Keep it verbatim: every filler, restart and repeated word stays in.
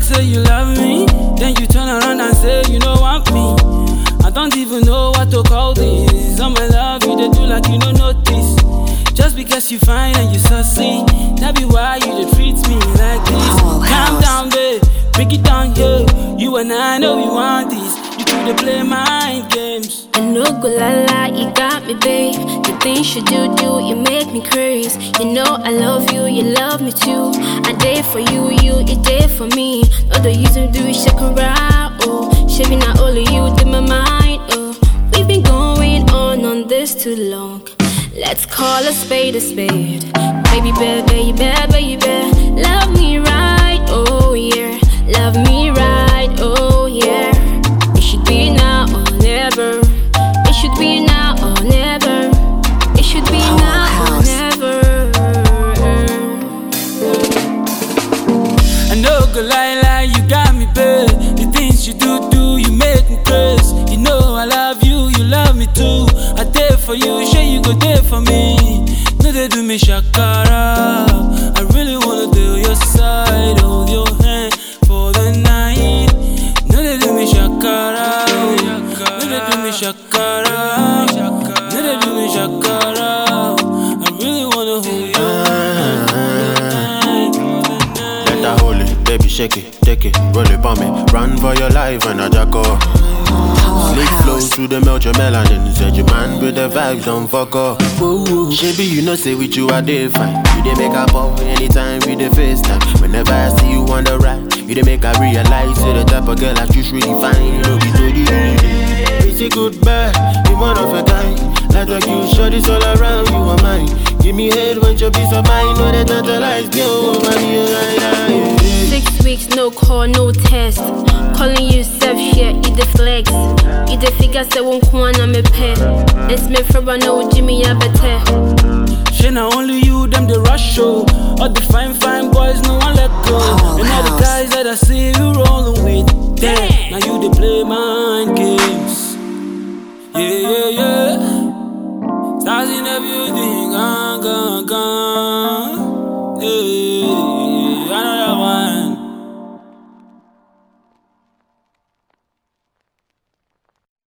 say you love me, then you turn around and say you don't want me. I don't even know what to call this. All my love, you they do like you don't notice. Just because you fine and you sussy, that be why you they treat me like this. Calm down, babe, break it down, yeah. You and I know we want this. You could play mind games. I know go la la, you got me, babe. The things you do, do, you make me crazy. You know I love you, you love me too. I did for you, you, you did for me. All the use to do is check around, oh. Shaving not only you, did my mind, oh. We've been going on on this too long. Let's call a spade a spade. Baby, baby, baby, baby, love me right, oh yeah. Love me right, oh yeah. It should be now or never. It should be now or never. It should be now or never. I know go lie lie, you got me, babe. The things you do do, you make me crazy. You know I love you, you love me too. I did for you, sure you go there for me. No they do me shakara. I really wanna do your side, hold your hand for the night. No they do me shakara. No they do me shakara. No they do me shakara. I really wanna hold your hand for the night. Let her hold it, baby, shake it, take it, roll it on me. Run for your life and I jack off. Slick flow through the melt your melanin. Said your man with the vibes, don't fuck up. Baby, you know say with you I did fine. You dey make a ball anytime we dey FaceTime. Whenever I see you on the right, you dey make I realize you're the type of girl that you really fine. You know we do the it's a good bad, you one of a kind. Like like you, shut this all around, you are mine. Give me head when your peace of mind. Know that tantalize, yo, money, right, Six weeks, no call, no test. Calling you self shit, eat the flex. Eat the figure, say one corner, I'm a pet. It's me for a no Jimmy, I better. She not only you, them the rush show. All the fine, fine boys, no one let go. And all the guys that I see you roll.